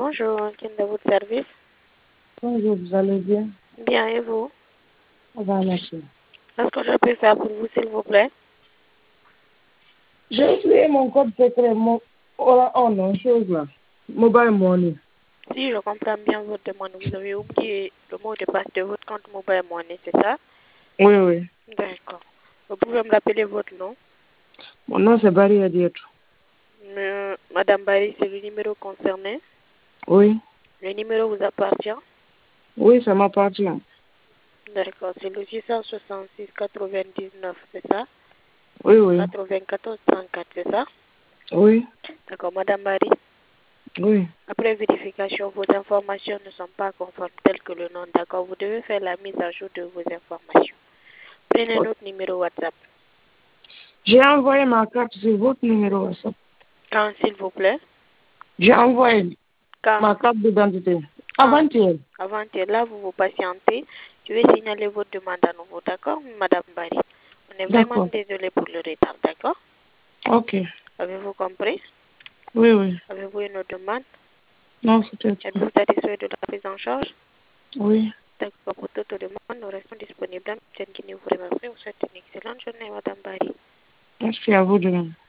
Bonjour, qui est de votre service? Bonjour, vous allez bien? Bien, et vous? Ça va, merci. Qu'est-ce que je peux faire pour vous, s'il vous plaît? J'ai oublié mon code secret, oh non, chose là. Mobile money. Si je comprends bien votre demande, vous avez oublié le mot de passe de votre compte Mobile Money, c'est ça? Oui, oui. D'accord. Vous pouvez me rappeler votre nom? Mon nom c'est Barry Adieto. Madame Barry, c'est le numéro concerné. Oui. Le numéro vous appartient? Oui, ça m'appartient. D'accord, c'est le 666 99, c'est ça? Oui, oui. 94 34, c'est ça? Oui. D'accord, Madame Barry. Oui. Après vérification, vos informations ne sont pas conformes telles que le nom. D'accord, vous devez faire la mise à jour de vos informations. Prenez notre numéro WhatsApp. J'ai envoyé ma carte sur votre numéro WhatsApp. Quand, s'il vous plaît? J'ai envoyé Quand? ma carte d'identité. Avant-hier. Avant-hier, là, vous patientez. Je vais signaler votre demande à nouveau. D'accord, Madame Barry? On est vraiment D'accord. désolé pour le retard. D'accord? Ok. Avez-vous compris? Oui, oui. Avez-vous une autre demande? Non, peut-être. Êtes-vous satisfait de la prise en charge? Oui. D'accord, pour toute demande, nous restons disponibles. Jen qui vous remercie. Vous souhaite une excellente journée, Madame Barry. Merci à vous de même.